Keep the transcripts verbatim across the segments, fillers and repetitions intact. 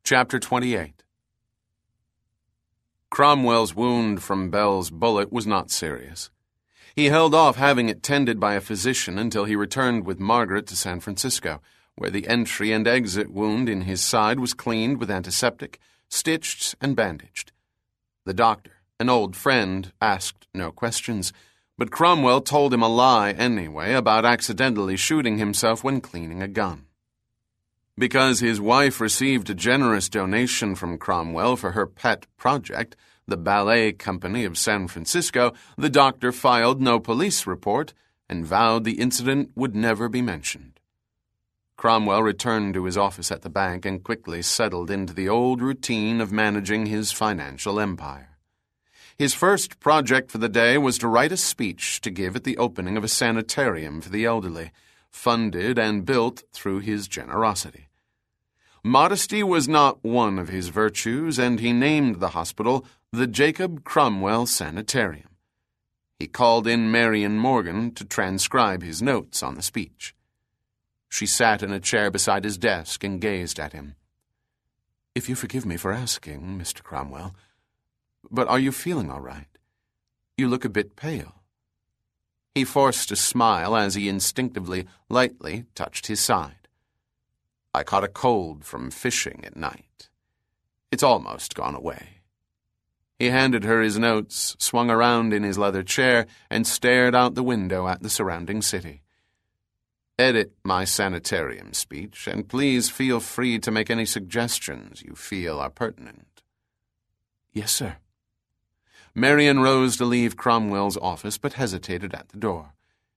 Chapter twenty-eight. Cromwell's wound from Bell's bullet was not serious. He held off having it tended by a physician until he returned with Margaret to San Francisco, where the entry and exit wound in his side was cleaned with antiseptic, stitched, and bandaged. The doctor, an old friend, asked no questions, but Cromwell told him a lie anyway about accidentally shooting himself when cleaning a gun. Because his wife received a generous donation from Cromwell for her pet project, the Ballet Company of San Francisco, the doctor filed no police report and vowed the incident would never be mentioned. Cromwell returned to his office at the bank and quickly settled into the old routine of managing his financial empire. His first project for the day was to write a speech to give at the opening of a sanitarium for the elderly, funded and built through his generosity. Modesty was not one of his virtues, and he named the hospital the Jacob Cromwell Sanitarium. He called in Marian Morgan to transcribe his notes on the speech. She sat in a chair beside his desk and gazed at him. "If you forgive me for asking, Mister Cromwell, but are you feeling all right? You look a bit pale." He forced a smile as he instinctively, lightly touched his side. "I caught a cold from fishing at night. It's almost gone away." He handed her his notes, swung around in his leather chair, and stared out the window at the surrounding city. "Edit my sanitarium speech, and please feel free to make any suggestions you feel are pertinent." "Yes, sir." Marian rose to leave Cromwell's office, but hesitated at the door.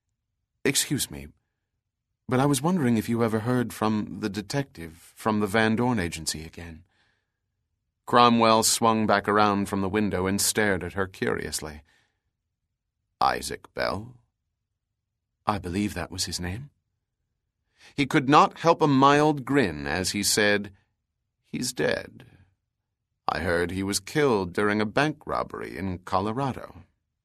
"Excuse me, but I was wondering if you ever heard from the detective from the Van Dorn agency again." Cromwell swung back around from the window and stared at her curiously. "Isaac Bell?" "I believe that was his name." He could not help a mild grin as he said, "He's dead. I heard he was killed during a bank robbery in Colorado."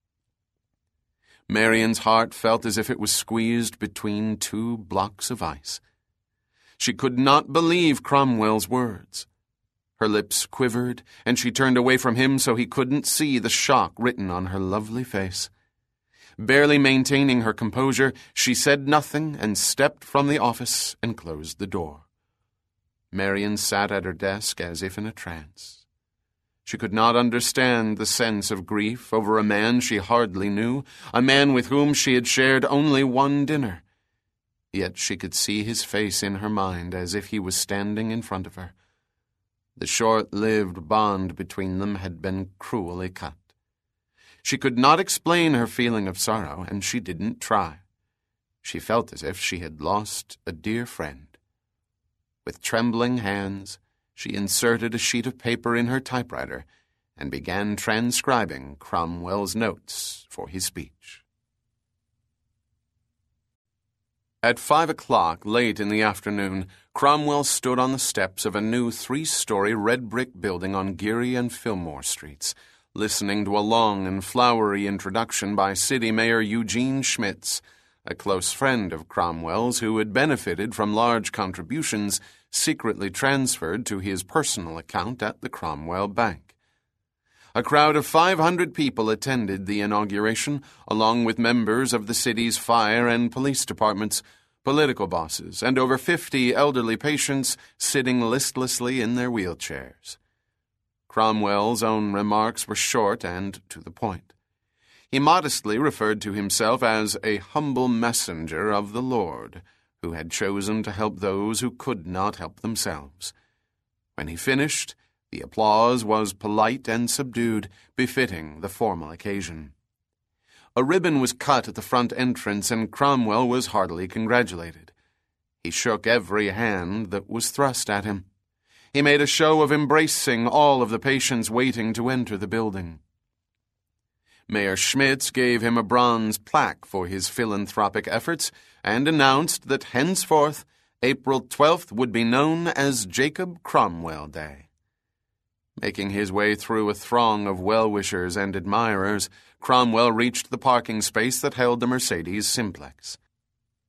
Marian's heart felt as if it was squeezed between two blocks of ice. She could not believe Cromwell's words. Her lips quivered, and she turned away from him so he couldn't see the shock written on her lovely face. Barely maintaining her composure, she said nothing and stepped from the office and closed the door. Marian sat at her desk as if in a trance. She could not understand the sense of grief over a man she hardly knew, a man with whom she had shared only one dinner. Yet she could see his face in her mind as if he was standing in front of her. The short-lived bond between them had been cruelly cut. She could not explain her feeling of sorrow, and she didn't try. She felt as if she had lost a dear friend. With trembling hands, she inserted a sheet of paper in her typewriter and began transcribing Cromwell's notes for his speech. At five o'clock, late in the afternoon, Cromwell stood on the steps of a new three-story red-brick building on Geary and Fillmore Streets, listening to a long and flowery introduction by City Mayor Eugene Schmitz, a close friend of Cromwell's who had benefited from large contributions secretly transferred to his personal account at the Cromwell Bank. A crowd of five hundred people attended the inauguration, along with members of the city's fire and police departments, political bosses, and over fifty elderly patients sitting listlessly in their wheelchairs. Cromwell's own remarks were short and to the point. He modestly referred to himself as a humble messenger of the Lord, who had chosen to help those who could not help themselves. When he finished, the applause was polite and subdued, befitting the formal occasion. A ribbon was cut at the front entrance, and Cromwell was heartily congratulated. He shook every hand that was thrust at him. He made a show of embracing all of the patients waiting to enter the building. Mayor Schmitz gave him a bronze plaque for his philanthropic efforts and announced that henceforth April twelfth would be known as Jacob Cromwell Day. Making his way through a throng of well-wishers and admirers, Cromwell reached the parking space that held the Mercedes Simplex.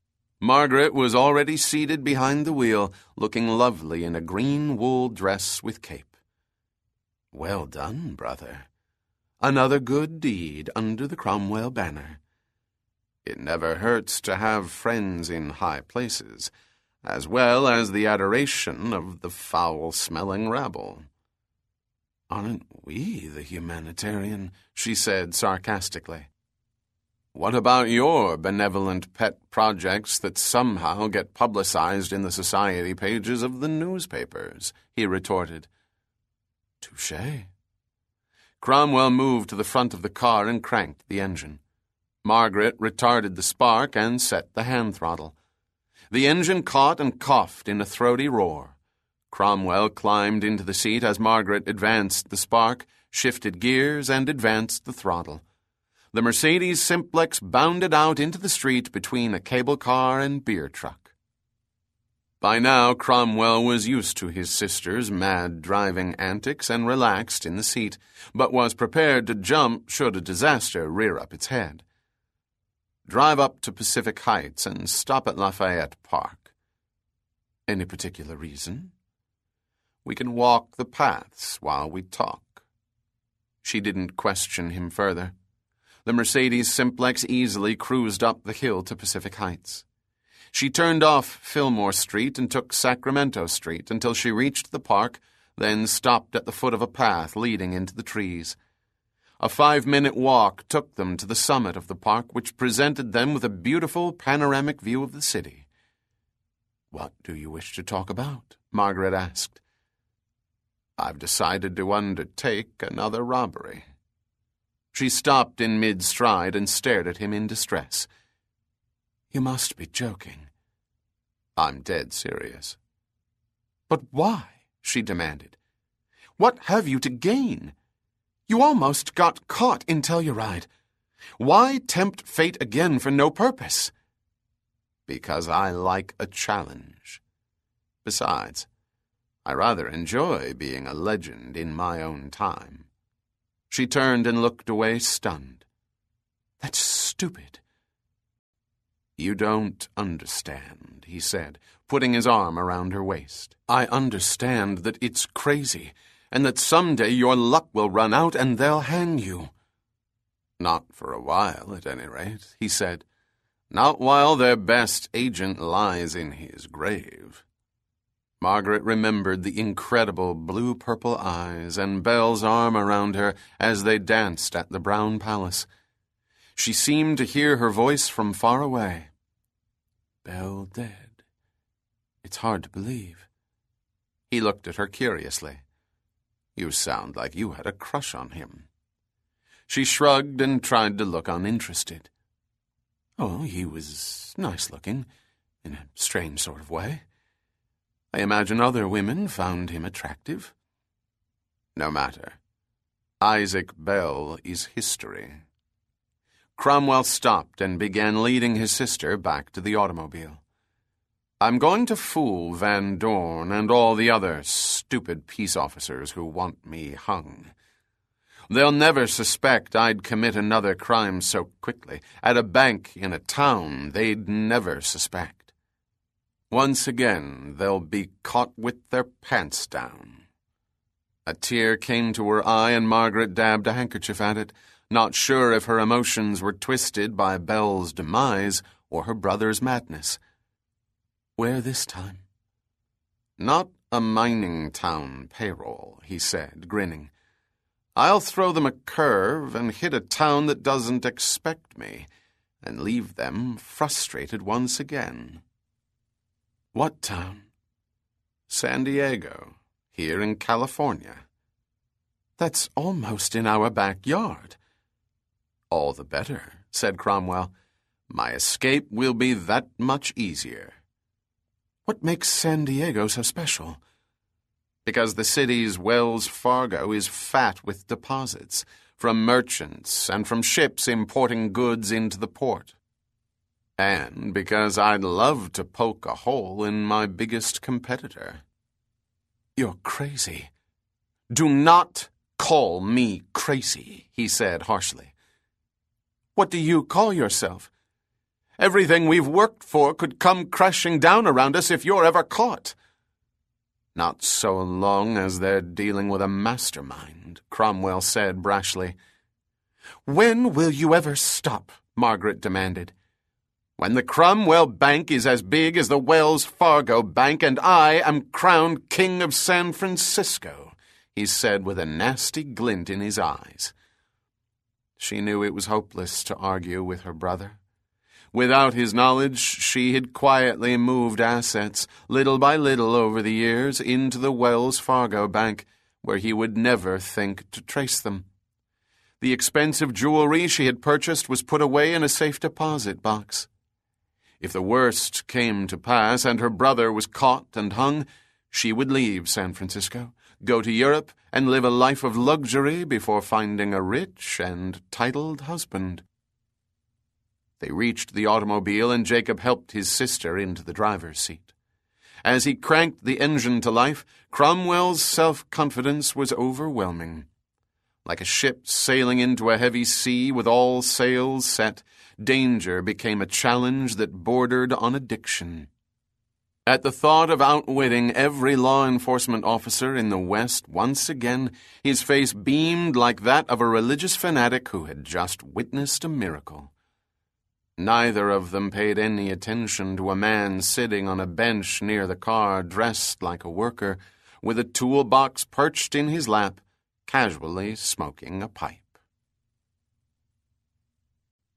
Margaret was already seated behind the wheel, looking lovely in a green wool dress with cape. "Well done, brother. Another good deed under the Cromwell banner. It never hurts to have friends in high places, as well as the adoration of the foul-smelling rabble." "Aren't we the humanitarian?" she said sarcastically. "What about your benevolent pet projects that somehow get publicized in the society pages of the newspapers?" he retorted. "Touché." Cromwell moved to the front of the car and cranked the engine. Margaret retarded the spark and set the hand throttle. The engine caught and coughed in a throaty roar. Cromwell climbed into the seat as Margaret advanced the spark, shifted gears, and advanced the throttle. The Mercedes Simplex bounded out into the street between a cable car and beer truck. By now, Cromwell was used to his sister's mad driving antics and relaxed in the seat, but was prepared to jump should a disaster rear up its head. "Drive up to Pacific Heights and stop at Lafayette Park." "Any particular reason?" "We can walk the paths while we talk." She didn't question him further. The Mercedes Simplex easily cruised up the hill to Pacific Heights. She turned off Fillmore Street and took Sacramento Street until she reached the park, then stopped at the foot of a path leading into the trees. A five-minute walk took them to the summit of the park, which presented them with a beautiful panoramic view of the city. "What do you wish to talk about?" Margaret asked. "I've decided to undertake another robbery." She stopped in mid-stride and stared at him in distress. "You must be joking." "I'm dead serious." "But why?" she demanded. "What have you to gain? You almost got caught in Telluride. Why tempt fate again for no purpose?" "Because I like a challenge. Besides, I rather enjoy being a legend in my own time." She turned and looked away, stunned. "That's stupid." "You don't understand," he said, putting his arm around her waist. "I understand that it's crazy, and that someday your luck will run out and they'll hang you." "Not for a while, at any rate," he said. "Not while their best agent lies in his grave." Margaret remembered the incredible blue-purple eyes and Belle's arm around her as they danced at the Brown Palace. She seemed to hear her voice from far away. "Belle dead. It's hard to believe." He looked at her curiously. "You sound like you had a crush on him." She shrugged and tried to look uninterested. "Oh, he was nice-looking, in a strange sort of way. I imagine other women found him attractive." "No matter. Isaac Belle is history." Cromwell stopped and began leading his sister back to the automobile. "I'm going to fool Van Dorn and all the other stupid peace officers who want me hung. They'll never suspect I'd commit another crime so quickly. At a bank in a town, they'd never suspect. Once again, they'll be caught with their pants down." A tear came to her eye and Margaret dabbed a handkerchief at it, not sure if her emotions were twisted by Belle's demise or her brother's madness. "Where this time?" "Not a mining town payroll," he said, grinning. "I'll throw them a curve and hit a town that doesn't expect me, and leave them frustrated once again." "What town?" "San Diego, here in California." "That's almost in our backyard." "All the better," said Cromwell. "My escape will be that much easier." "What makes San Diego so special?" "Because the city's Wells Fargo is fat with deposits, from merchants and from ships importing goods into the port. And because I'd love to poke a hole in my biggest competitor." "You're crazy." "Do not call me crazy," he said harshly. "What do you call yourself?" Everything we've worked for could come crashing down around us if you're ever caught." "Not so long as they're dealing with a mastermind," Cromwell said brashly. "When will you ever stop?" Margaret demanded. "When the Cromwell Bank is as big as the Wells Fargo Bank and I am crowned King of San Francisco," he said with a nasty glint in his eyes. She knew it was hopeless to argue with her brother. Without his knowledge, she had quietly moved assets, little by little over the years, into the Wells Fargo Bank, where he would never think to trace them. The expensive jewelry she had purchased was put away in a safe deposit box. If the worst came to pass and her brother was caught and hung, she would leave San Francisco, go to Europe, and live a life of luxury before finding a rich and titled husband. They reached the automobile, and Jacob helped his sister into the driver's seat. As he cranked the engine to life, Cromwell's self-confidence was overwhelming. Like a ship sailing into a heavy sea with all sails set, danger became a challenge that bordered on addiction. At the thought of outwitting every law enforcement officer in the West once again, his face beamed like that of a religious fanatic who had just witnessed a miracle. Neither of them paid any attention to a man sitting on a bench near the car, dressed like a worker, with a toolbox perched in his lap, casually smoking a pipe.